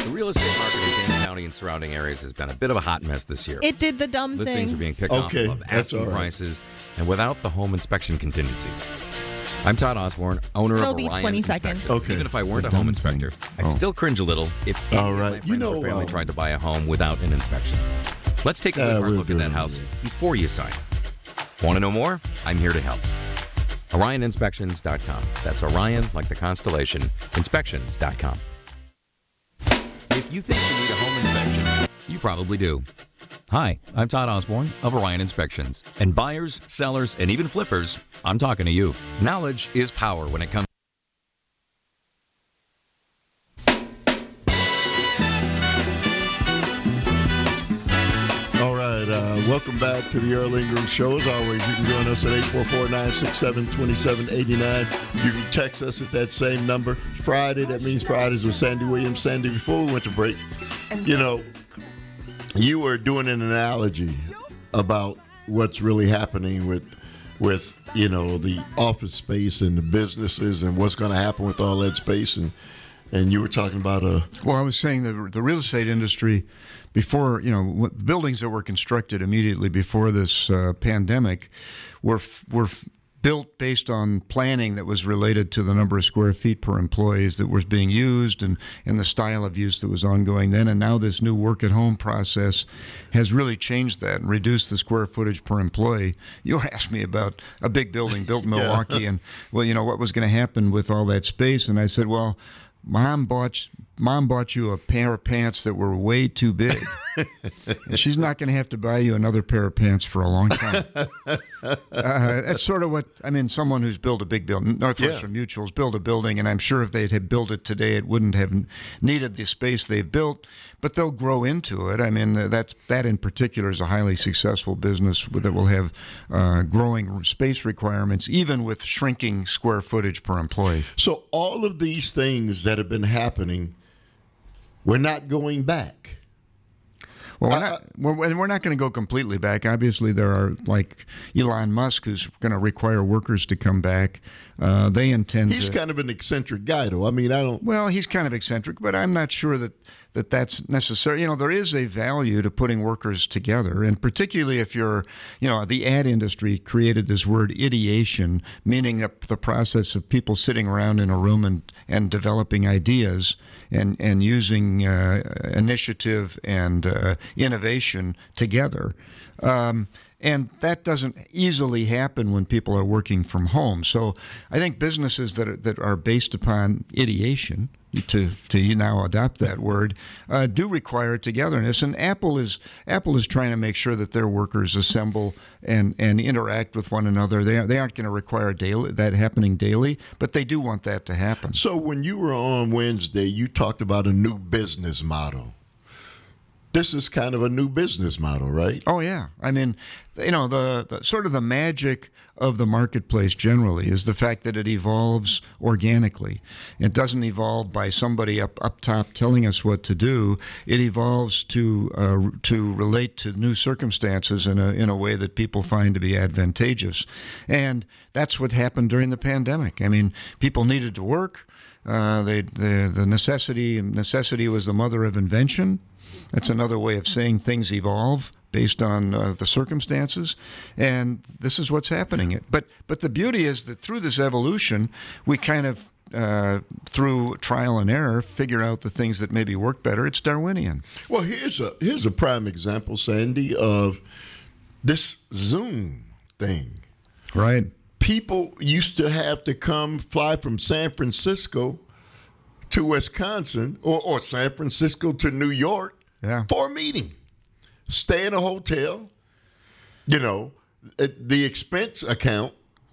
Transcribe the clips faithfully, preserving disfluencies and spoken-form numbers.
The real estate market in Dane County and surrounding areas has been a bit of a hot mess this year. It did the dumb Listings thing. are being picked Okay, off above that's asking all right. prices and without the home inspection contingencies. I'm Todd Osborne, owner It'll of be Orion twenty Inspectors. seconds. Okay. Even if I weren't The a home dumb inspector, thing. I'd Oh. still cringe a little if any All of right. my friends You know, or family uh, tried to buy a home without an inspection. Let's take a good Uh, hard we'll look do at it that in a house minute. before you sign. Want to know more? I'm here to help. Orion Inspections dot com. That's Orion, like the constellation, inspections dot com. If you think you need a home inspection, you probably do. Hi, I'm Todd Osborne of Orion Inspections. And buyers, sellers, and even flippers, I'm talking to you. Knowledge is power when it comes. All right, uh, welcome back to the Earl Ingram Show. As always, you can join us at eight four four, nine six seven, two seven eight nine. You can text us at that same number. Friday, that means Fridays with Sandy Williams. Sandy, before we went to break, you know, you were doing an analogy about what's really happening with, with you know, the office space and the businesses and what's going to happen with all that space. And, and you were talking about a... Well, I was saying the the real estate industry, before, you know, what- the buildings that were constructed immediately before this uh, pandemic were f- were f- built based on planning that was related to the number of square feet per employees that was being used and, and the style of use that was ongoing then. And now this new work-at-home process has really changed that and reduced the square footage per employee. You asked me about a big building built in Milwaukee and, well, you know, what was going to happen with all that space. And I said, well, Mom bought Mom bought you a pair of pants that were way too big, and she's not going to have to buy you another pair of pants for a long time. Uh, that's sort of what I mean. Someone who's built a big building, Northwestern Yeah. Mutual's built a building, and I'm sure if they had built it today, it wouldn't have needed the space they've built. But they'll grow into it. I mean, uh, that's that in particular is a highly successful business that will have uh, growing space requirements, even with shrinking square footage per employee. So all of these things that have been happening, we're not going back. Well, we're Uh, not, we're, and we're not going to go completely back. Obviously, there are, like Elon Musk, who's going to require workers to come back. Uh, they intend He's to. kind of an eccentric guy, though. I mean, I don't. Well, he's kind of eccentric, but I'm not sure that, that that's necessary. You know, there is a value to putting workers together, and particularly if you're, you know, the ad industry created this word ideation, meaning the, the process of people sitting around in a room and, and developing ideas and, and using uh, initiative and uh, innovation together. Um, And that doesn't easily happen when people are working from home. So I think businesses that are, that are based upon ideation, to to now adopt that word, uh, do require togetherness. And Apple is Apple is trying to make sure that their workers assemble and, and interact with one another. They are, they aren't going to require daily, that happening daily, but they do want that to happen. So when you were on Wednesday, you talked about a new business model. This is kind of a new business model, right? Oh yeah, I mean, you know, the, the sort of the magic of the marketplace generally is the fact that it evolves organically. It doesn't evolve by somebody up up top telling us what to do. It evolves to uh, to relate to new circumstances in a in a way that people find to be advantageous, and that's what happened during the pandemic. I mean, people needed to work. Uh, they the the necessity necessity was the mother of invention. That's another way of saying things evolve based on uh, the circumstances, and this is what's happening. But but the beauty is that through this evolution, we kind of, uh, through trial and error, figure out the things that maybe work better. It's Darwinian. Well, here's a here's a prime example, Sandy, of this Zoom thing. Right. People used to have to come fly from San Francisco to Wisconsin or, or San Francisco to New York Yeah. for a meeting. Stay in a hotel, you know, at the expense account.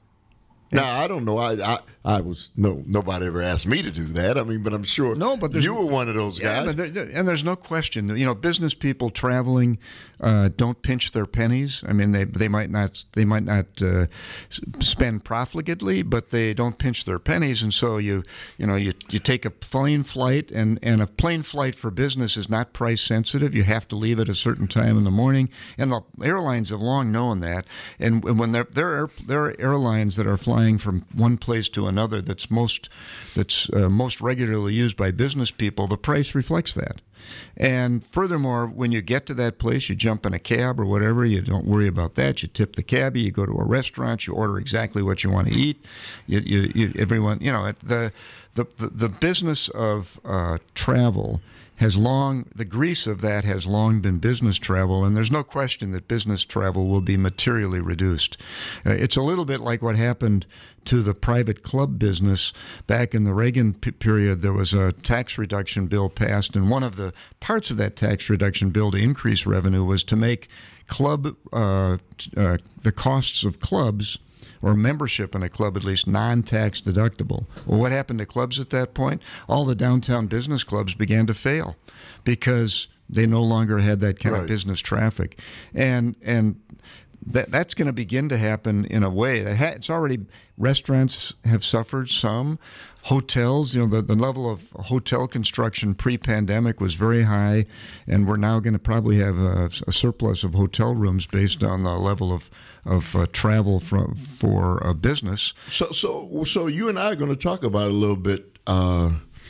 Now, I don't know. I, I I was no nobody ever asked me to do that. I mean, but I'm sure No, but there's- you were one of those Yeah, guys. but there, there- and there's no question that, you know, business people traveling uh, don't pinch their pennies. I mean, they they might not they might not uh, s- spend profligately, but they don't pinch their pennies. And so you you know you you take a plane flight, and, and a plane flight for business is not price sensitive. You have to leave at a certain time in the morning, and the airlines have long known that. And when there there are there are airlines that are flying from one place to another that's most that's uh, most regularly used by business people, the price reflects that. And furthermore, when you get to that place, you jump in a cab or whatever, you don't worry about that. You tip the cabbie, you go to a restaurant, you order exactly what you want to eat. You, you, you, everyone, you know, the the the, the business of uh, travel has long, the grease of that has long been business travel, and there's no question that business travel will be materially reduced. Uh, it's a little bit like what happened to the private club business back in the Reagan p- period. There was a tax reduction bill passed, and one of the parts of that tax reduction bill to increase revenue was to make club uh, uh, the costs of clubs, or membership in a club at least, non-tax deductible. Well, what happened to clubs at that point? All the downtown business clubs began to fail because they no longer had that kind right. of business traffic. And and that that's going to begin to happen in a way that ha- it's already, restaurants have suffered some. Hotels, you know, the, the level of hotel construction pre-pandemic was very high, and we're now going to probably have a, a surplus of hotel rooms based on the level of of uh, travel from for a business. So, so, so you and I are going to talk about a little bit uh,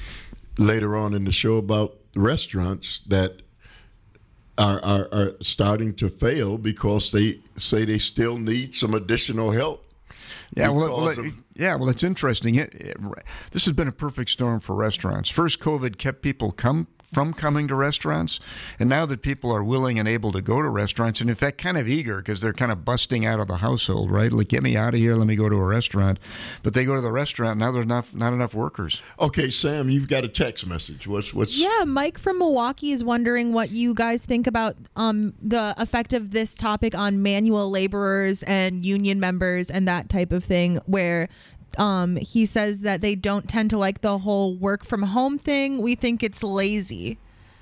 later on in the show about restaurants that are, are are starting to fail because they say they still need some additional help. Yeah, well, well of, it, yeah, well, it's interesting. It, it, this has been a perfect storm for restaurants. First, COVID kept people come from coming to restaurants, and now that people are willing and able to go to restaurants, and in fact kind of eager because they're kind of busting out of the household, right? Like, get me out of here, let me go to a restaurant. But they go to the restaurant, now there's not not enough workers. Okay, Sam, you've got a text message. What's what's? Yeah, Mike from Milwaukee is wondering what you guys think about um, the effect of this topic on manual laborers and union members and that type of thing, where Um, he says that they don't tend to like the whole work from home thing. We think it's lazy.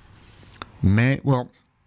Man, well,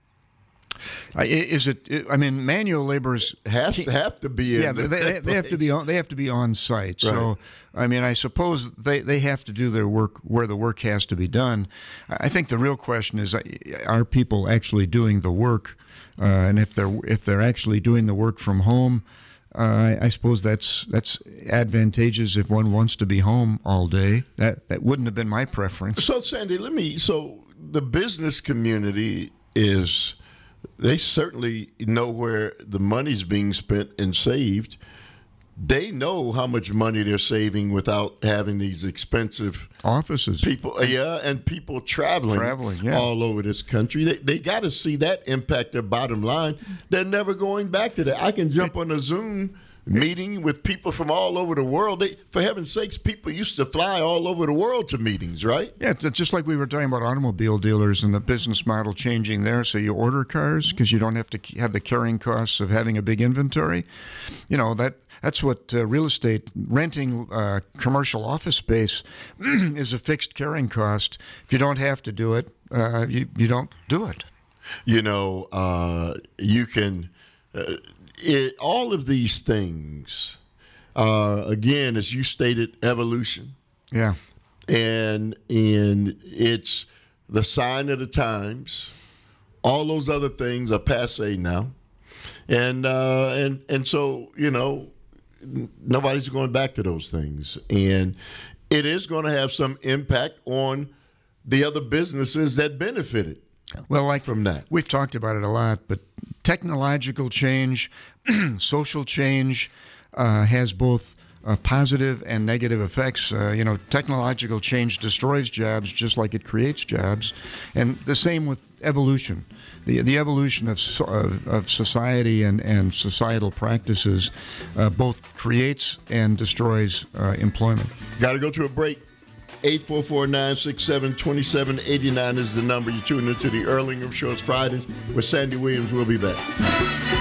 is it? I mean, manual laborers has to have to be. In yeah, they, they, they have to be on. They have to be on site. Right. So, I mean, I suppose they, they have to do their work where the work has to be done. I think the real question is: are people actually doing the work? Uh, and if they're if they're actually doing the work from home, Uh, I, I suppose that's that's advantageous if one wants to be home all day. That that wouldn't have been my preference. So, Sandy, let me. So, the business community is, they certainly know where the money's being spent and saved. They know how much money they're saving without having these expensive offices. People, yeah, and people traveling, traveling yeah. all over this country. They they got to see that impact their bottom line. They're never going back to that. I can jump on a Zoom meeting with people from all over the world. They, for heaven's sakes, people used to fly all over the world to meetings, right? Yeah, it's just like we were talking about automobile dealers and the business model changing there. So you order cars because you don't have to have the carrying costs of having a big inventory. You know, that that's what uh, real estate, renting uh, commercial office space is a fixed carrying cost. If you don't have to do it, uh, you, you don't do it. You know, uh, you can... Uh, It, all of these things, uh, again, as you stated, evolution. Yeah. And and it's the sign of the times. All those other things are passé now. And uh, and and so, you know, nobody's going back to those things. And it is going to have some impact on the other businesses that benefited. Well, like from that, we've talked about it a lot, but technological change, social change uh, has both uh, positive and negative effects. Uh, you know, technological change destroys jobs just like it creates jobs, and the same with evolution. The the evolution of of, of society and, and societal practices uh, both creates and destroys uh, employment. Got to go to a break. eight four four, nine six seven, two seven eight nine is the number. You tune into the Earl Ingram Show. It's Fridays with Sandy Williams. We'll be back.